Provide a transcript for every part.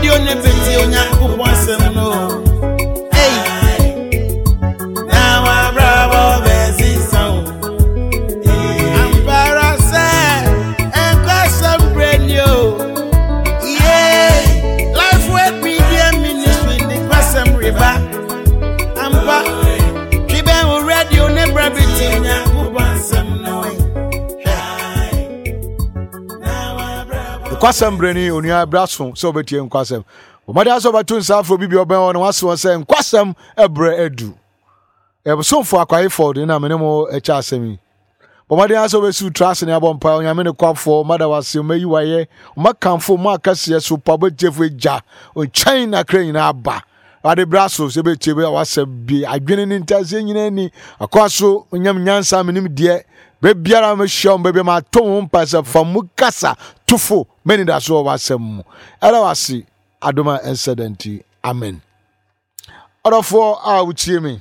radio ne beti onyankopon sem no. Hey, now I bravo besi sound. I'm parasite and got some brand new. Yeah, life with media ministry the person river. I'm back. Kiben radio ne beti onyankopon sem no. Kwasem breni onua braso so betie nkwasem omade aso batun safo bibi oben won waso won se nkwasem ebre edu so for akwaye for na menemo echa asemi omade aso besu trust ne abompa onyame ne kwafo mada wase omayi waye omakanfo mo akase so pabo jefu eja on China kran na aba ade braso se betie be wase bi adwene ni ntase nyina ni akwaso onyam nyansa menim de bebiara me shom bebe ma ton pasa famu kasa tufo many da so wasem era wasi adoma incidenti amen orofo a wuchie me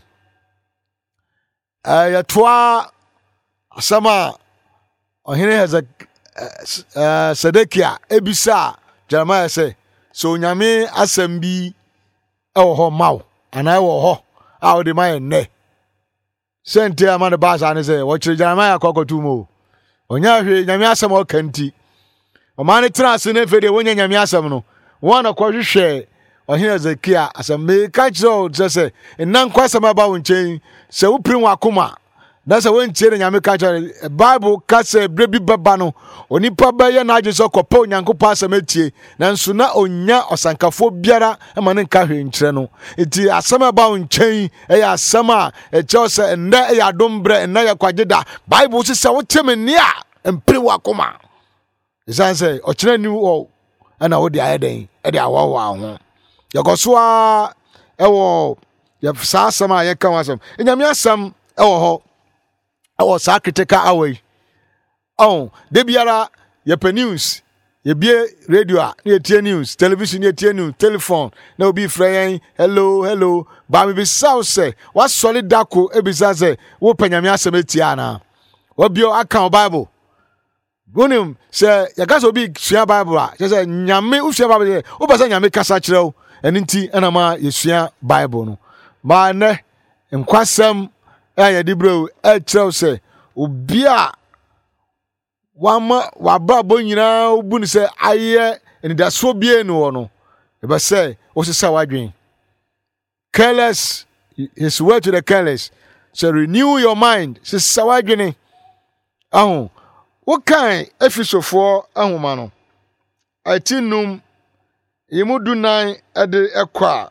ya toa sama ohene heza Sedekia ebisa Jeremiah say so nyame asem bi ewo ho maw ana ewo ho a wo de ma ne sente amane basa ne say wo kire Jeremiah kokotumo onya hwe nyame asem o kanti omane trance ne fede wonya nyame asem no wona kwahwehwe ohene Zekia asem me ka kire say ennan kwasem aba wo nchen se wo prim wakoma na se won tie nyame ka kire Bible ka se brebi baba no onipa ba ye na ajeso kopa onyankopɔ asem atie nanso na onya osankafo biara ma ne nka hwe nkire no enti asem aba wo nchen ya asem a eche se nda ya dombre na ya kwageda Bible se wo temeni a empre wakoma isanse okire ni wo ana wo de ayeden e de awawa ho yakoso a ewo ya sa asem a ye kan asem nyame asem ewo ho ewo sa critical away oh de biara ye pe news ye bie radio a ye tie news television ye tie news telephone na obi frɛ hello ba me be south say what solid dako e be say wo panyame asem etia na wo bio account Bible gonim say ya gaso obi sua Bible a say nyame usua Bible wo ba say nyame kasa kyerɛw eninti ana ma ye sua Bible no ba ne nkwasem ye di bro e kyerɛw say obi a wama wababo nyina obuni se aye eni da so bie no no e be say o se wadwen careless his word to the careless so renew your mind se sawadwen ahun wo kan efisofo ahuma no atinum yemudu nan ede ekwa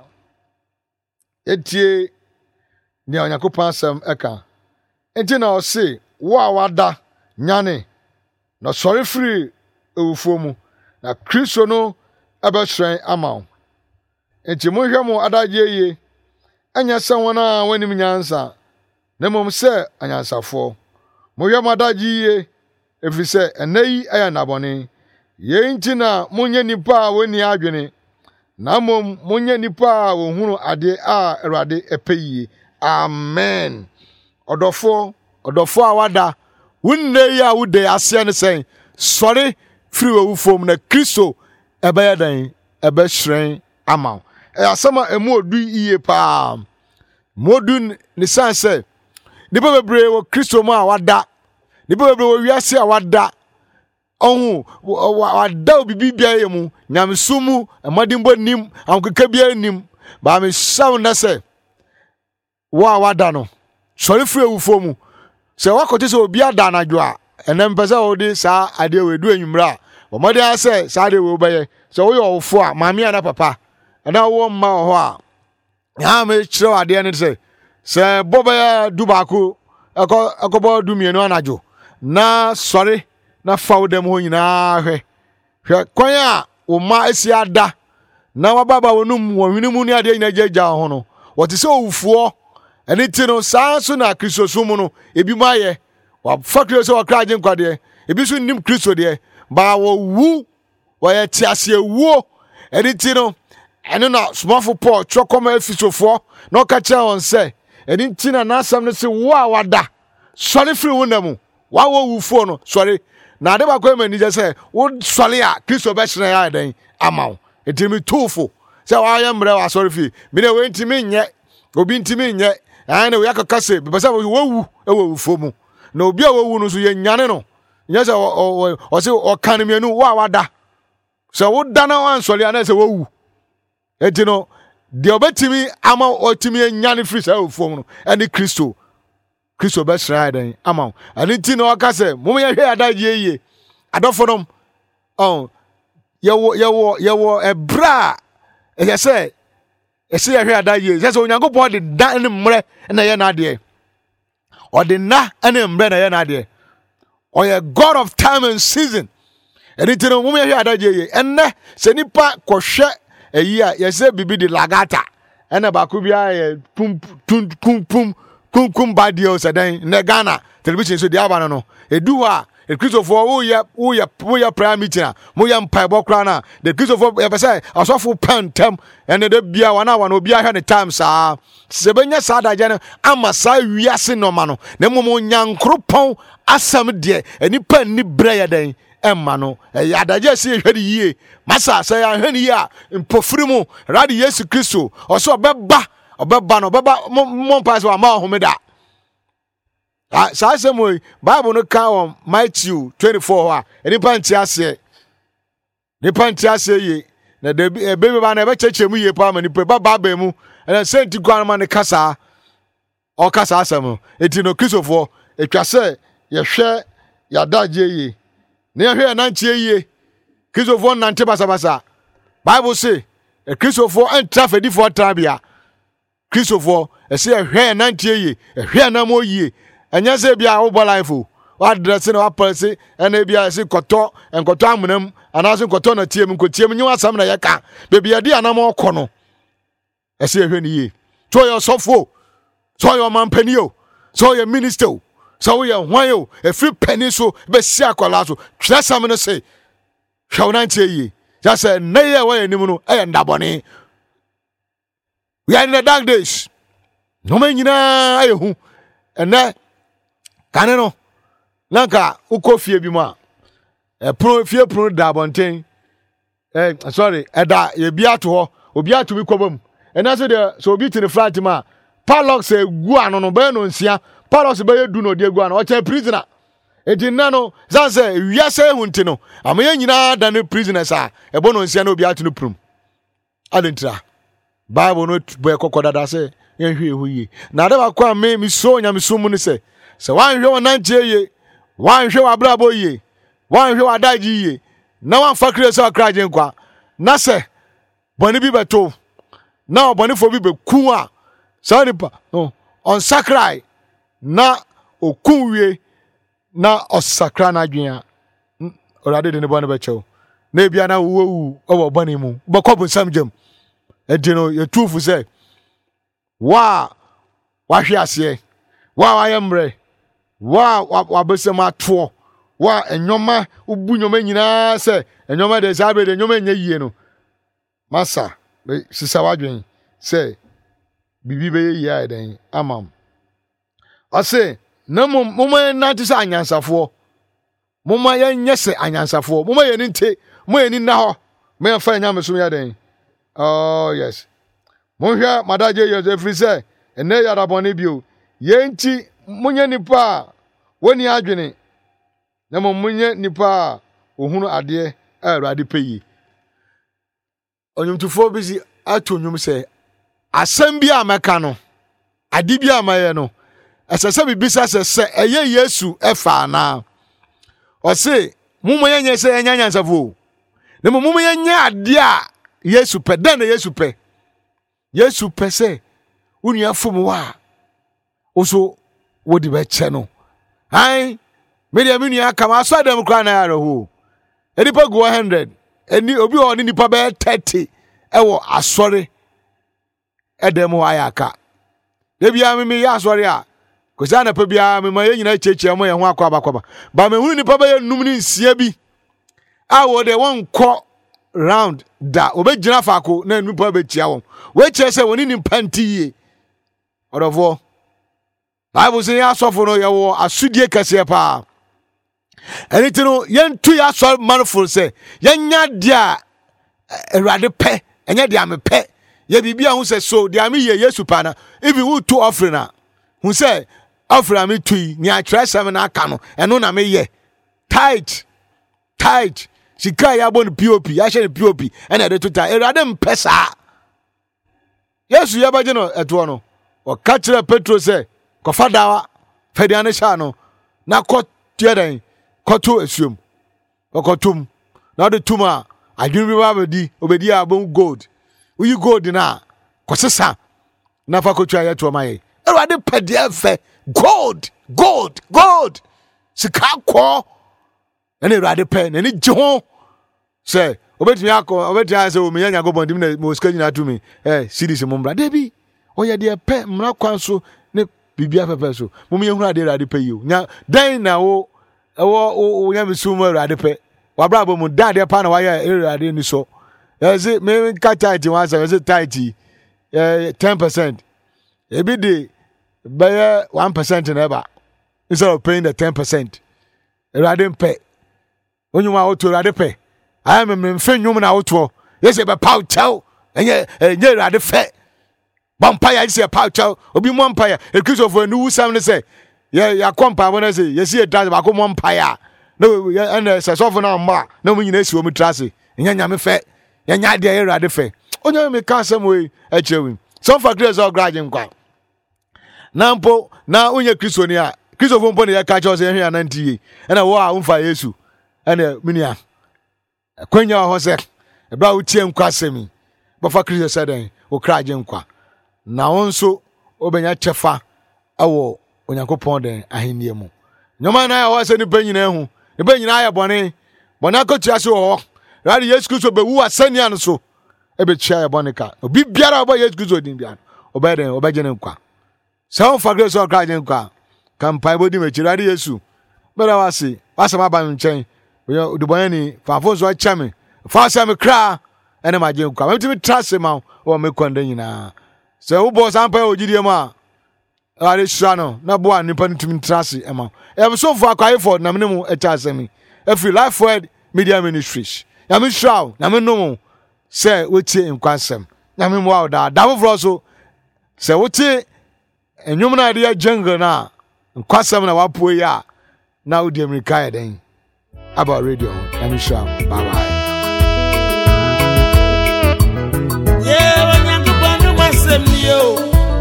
etie ni onyakopan asem eka enti na o se wo awada nyane na sorry free ewufo mu na Kristo no abɛhwɛn ama enti mo hwɛ mo adagye ye anya sɛ wɔn a wɔnim nyansa na mom sɛ anyansafo mo hwɛ mo adagye ye efiri sɛ ɛnɛyi ɛyɛ nabɔne ye nti na monye nipa a wɔni adwene na mom monye nipa a wɔhunu ade a Awurade ɛpɛ yie amen ɔdɔfo a wada wunne ya wude ase ne sen sori free we fom na Kristo ebe dan ebe hyen ama asama emu odu iye pa modun ne sanse de bebre wo Kristo ma wada de bebre wo wiase a wada ohu wada obibi bia yemu nyamsumu amadimbo nim ankeka bia nim ba me shaw na se wo wada no sori free we fom se wakote se obi ada anadwo a enem pese odi sa ade wedu enwumra o mode ase sa ade we obaye se wo yo ofo a mame ana papa ana wo mma ho a ya me kire ade ne se bobaya dubako ekobo du mienu anadwo na sori na fawdem ho nyina hwe kwan a wo ma esi ada na wababa wonum wo hwinimu ni ade nyina jagya ho no wote se owufuo eni ti no saa so na Kristo so mu no ebi maye wa fakre so wakra agye nkwade ebi so nim Kristo de ba wo wu wa ye ti ase wu eni ti no eno na small Paul chokoma efisofo na o ka kira won se eni ti na nasam no se wo a wada sori free wonamu wa wo wu fo no sori na ade ba ko mani je se wo sori a Kristo be hire ya den amawo etimi tufo se wa ya mre wa sorry fi me ne we ntimi nye obi ntimi nye ana we akaka se be se wo wu fomu na obi a wo no so ye nyane no nya se o se o kan mienu wa wada se wo da na wan sori ana se wo wu etino de obetimi ama otimi nyane free se wo fomu no ene Kristo be sra den ama ani ti no aka se mo ye hwe adaje ye adofonom yewo ebra say ye hwe adaje say onyankopon de da ne mre na ye na de o de na ene mre na ye na de o ye God of time and season ani ti no mo ye hwe adaje ye enne se nipa kohwe eyi a ye say bibi de lagata ene ba ko bia ye pum kum badio sadan ne Ghana television so dia ba no edu ha e Christopher wo ya prayer meeting mo ya mpa bokra na the Christopher e say asofo pantem ene de bia wana obi ahwe ne time saa se benya saa da je ama saa wiase no ma no na mo nyankropon asam de eni pan ni bra ya dan emma no ya daje se hwede yie masa say ya hwene yie a mpofiri mu radi Yesu Kristo oso obeba no baba mo pass wa ma homeda sa se mo Bible no ka on Matthew 24 ha eni panti ase ye na de baby ba na be chechemu ye pa mani pe baba ba mu na senti kwan ma ne kasa o kasa asem eti no Christopher etwa se ye hwe ya daje ye ne ye hwe na ntie ye Christopher nante basa Bible say Christopher entra fedi for trabia Christopher ese hwe na ntie ye hwe na mo ye anya se bia wo bo life o wa dress na wa pese ena bia se koto amunam ana se koto na tiem nkotiam nyi wasam na yeka bebia di anam okọ no ese hwe ni ye so your sofo so your mampani o so your minister o so your hwan o e free penny so be si akola so twa sam no se hwe na ntie ye ja se na ye wa anim no e ndabone. We are in the dark days. No man nyina ayehu. Ene kane no. Nanka uko fie bi ma. Fie pro da bonten. Sorry, eda ye bia to ho. Obi atu bi kwabam. Ena so de so obi tini flat ma. Padlock se gu ano no be no nsia. Padlock be yedu no de gu ano. O che prisoner. Enti na no zanse wiase hunti no. Amye nyina da ne prisoners a. Ebo no nsia na obi atu no prum. Adentra. Bible no boy kokoda da say yen hwe huyi na da ba kwa me so nya me so mu ni say wan hwe wonanche ye wan hwe wa brabo ye wan hwe wa daji ye na wan fakire so akra je nkwa na say boni bi beto na boni fo bi be ku a sa nipa on sakrai na okunwie na osakra na adwen a orade de ne boni be chew na bia na wo owo boni mu be kobun samjem edino ye tufu say wa hwe ase wa yemre wa besema to wa enyoma ubu nyoma nyina say enyoma de sabe de enyoma nya yie no masa be sisa wadwen say bibi be yie den amam ase na moma na ti sa anyansafo moma ye nyese anyansafo moma ye nte mo ye ni na ho me fa nya meso ya den. Oh yes. Monhwa madaje Joseph say ene yara bone bio yenti munye nipa woni adwene na munye nipa ohunu ade awurade peyi onyumtufo bizi atonyum say asem bia ameka no ade bia amaye no asese bibisa se eye Yesu efa na o say mumye nye say enya nyansafo na mumye nye ade a Yesu pe den Yesu pe se unia fom wa oso wodi be che no ai media media kama so adam kra na yaro ho enipa go 100 eni obi o ni nipa be 30 ewo asore edem wa yaka de bia me ya asore a ko sa na pa bia me ma ye nyina chechia mo ye ho akwaba ba me hunu nipa be num ni nsia bi a wo de won ko round da obejina faako na nipa be tia won we che se woni nimpa ntiye odofo Bible say ya sofo no ye wo asudie kase pa enitino yentu ya so manful say yenya dia Erade pe enye dia me pe ye bibia hu se so dia me ye Yesu pa na if you to offering na hu se offering me tui ni atwa 7 na aka no eno na me ye tight sika ya bon POP ya hye POP ena de tota erade mpesa Yesu ya baje no eto no o ka kire Petro se ko fadawa fadiane sha no na ko tieden ko to asuom ko tum na de tuma adwin bi ba bedi obedi abon gold uyi gold na ko sesa na fa ko twa ya to maye erade pede afa gold sika ko ene erade pe na ni je ho se obetimi akọ obetimi ase o me nya go bondim na mo ska nyina to me series mo mbra debi oya de pe mra kwan so ne bibia pepe so mo me hura de erade pe yo nya dan na wo nya me sumo erade pe wabra bo mu dan de pa na wa ya erade ni so say me ka tight one say tight 10% ebi de by 1% never instead of paying the 10% erade pe onyuma auto erade pe I am a friend woman out. Yes, a pow chow, and yet the fat vampire is a pow chow, or be vampire. A case of a new sound say, yeah, compa when I say, yes, it does about vampire. No, and as a soften on ma, no mean yes, you trusty, and yan fat, and ya dear rather fair. On your me cast some way at you. Some for grace or graduate quite. Nampo, now when you're Christonia, Christopher Pony catch us here 90, and a war on fire you, and a minia. Kwenya ho se ebra utie nkwasemi bofa Kristo said o kraje nkwa na wonso obenya chefa awo onyankopon den ahenie mu nyoma na ya ho se ni banyina hu ni banyina ya bone akotua se ho radi Yesu Kristo be wu asania no so ebe chia ya bone ka obi biara oba Yesu Kristo din bia obeden obegene nkwa se on fa Kristo kraje nkwa kampai bodi mechi radi Yesu bera wasi wasama ba nchen we the boy ni fafo so chame fa sam kra ene ma je kwa me trust ma o me kwanda nyina se wo bo sampa ogidie ma are sura no na bo an nipa ntumi trust e ma e so for akwa for na me mu e cha asemi every life word media ministries ya me sura na me no se wetie nkwansem na me mu awda da fo so se wotie enwum na de jungle na nkwasem na wapo ya na odi America ya den about radio. Let me show. Bye bye. Yeah, Onyankopanu masem yo.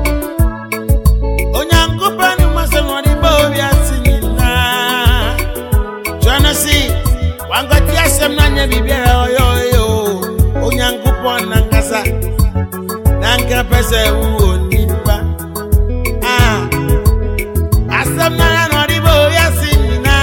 Onyankopanu masem oni bo wi asinyina. Jana si wangati asem na nya bibia yo. Onyankopon nangasa. Nanka pese wu onipa. Asem na oni bo wi asinyina.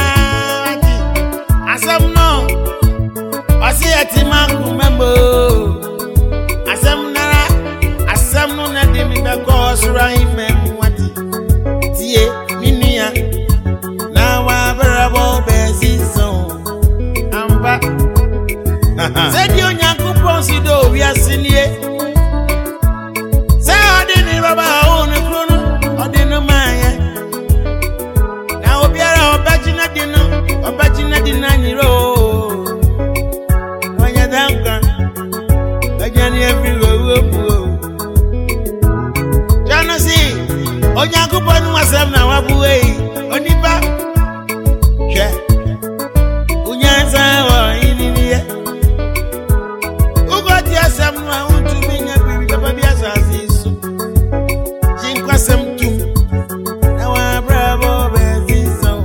Asem no Asi ati mangu membo Asem no na de mi be ko sura imem wati Tie minia Na wa berabo bezizo Amba Sedi Onyankopon si do wi asinie Se odini baba onu krono odini maya Na obiara obagina dina nyiro Wanya danka Ajani everywhere Jana si Onyankopon wasem na wabuwe Onipa She Unyanza wa ininiye Ugoti asem na untu minya bibi Papa biasa asisu Jinkwasem tu Na wabrabo bezizo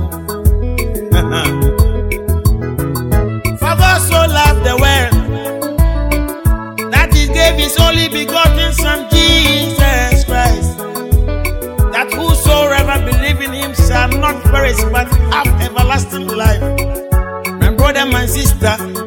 For God so loved the world that He gave His only begotten Son Jesus Christ, that whosoever believe in Him shall not perish but have everlasting life. My brother, my sister,